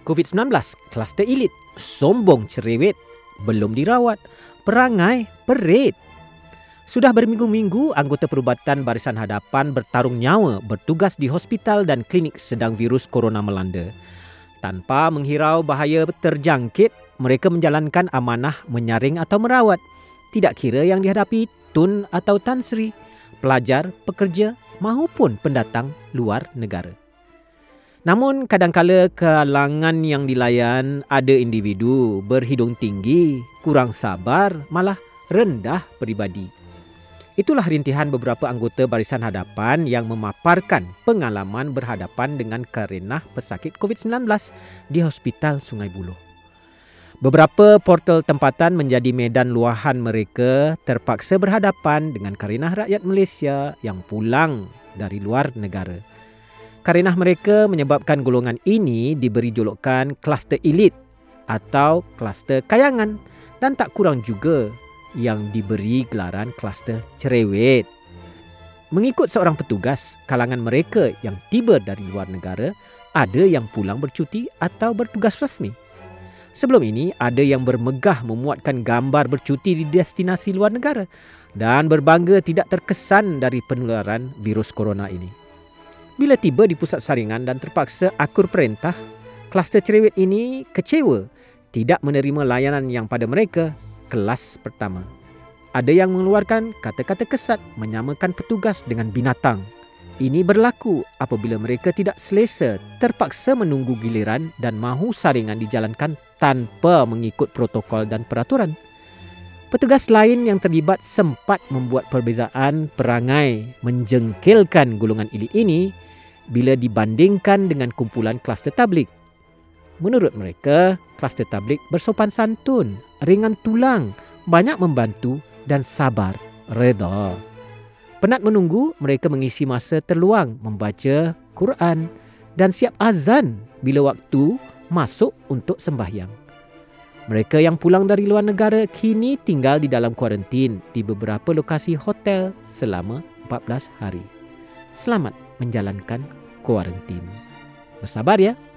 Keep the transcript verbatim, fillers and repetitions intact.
covid sembilan belas, kluster elit, sombong cerewet, belum dirawat, perangai perit. Sudah berminggu-minggu anggota perubatan Barisan Hadapan bertarung nyawa bertugas di hospital dan klinik sedang virus corona melanda. Tanpa menghirau bahaya terjangkit, mereka menjalankan amanah menyaring atau merawat. Tidak kira yang dihadapi Tun atau Tan Sri, pelajar, pekerja maupun pendatang luar negara. Namun kadangkala kalangan yang dilayan ada individu berhidung tinggi, kurang sabar, malah rendah peribadi. Itulah rintihan beberapa anggota Barisan Hadapan yang memaparkan pengalaman berhadapan dengan karenah pesakit covid sembilan belas di Hospital Sungai Buloh. Beberapa portal tempatan menjadi medan luahan mereka terpaksa berhadapan dengan karenah rakyat Malaysia yang pulang dari luar negara. Karenah mereka menyebabkan golongan ini diberi julukan kluster elit atau kluster kayangan dan tak kurang juga yang diberi gelaran kluster cerewet. Mengikut seorang petugas, kalangan mereka yang tiba dari luar negara ada yang pulang bercuti atau bertugas rasmi. Sebelum ini, ada yang bermegah memuatkan gambar bercuti di destinasi luar negara dan berbangga tidak terkesan dari penularan virus corona ini. Bila tiba di pusat saringan dan terpaksa akur perintah, kluster cerewet ini kecewa tidak menerima layanan yang pada mereka kelas pertama. Ada yang mengeluarkan kata-kata kesat menyamakan petugas dengan binatang. Ini berlaku apabila mereka tidak selesa, terpaksa menunggu giliran dan mahu saringan dijalankan tanpa mengikut protokol dan peraturan. Petugas lain yang terlibat sempat membuat perbezaan perangai menjengkelkan golongan elit ini bila dibandingkan dengan kumpulan kluster tablik. Menurut mereka, kluster tablik bersopan santun, ringan tulang, banyak membantu dan sabar, reda. Penat menunggu, mereka mengisi masa terluang membaca Quran dan siap azan bila waktu masuk untuk sembahyang. Mereka yang pulang dari luar negara kini tinggal di dalam kuarantin di beberapa lokasi hotel selama empat belas hari. Selamat menjalankan kuarantin. Bersabar ya.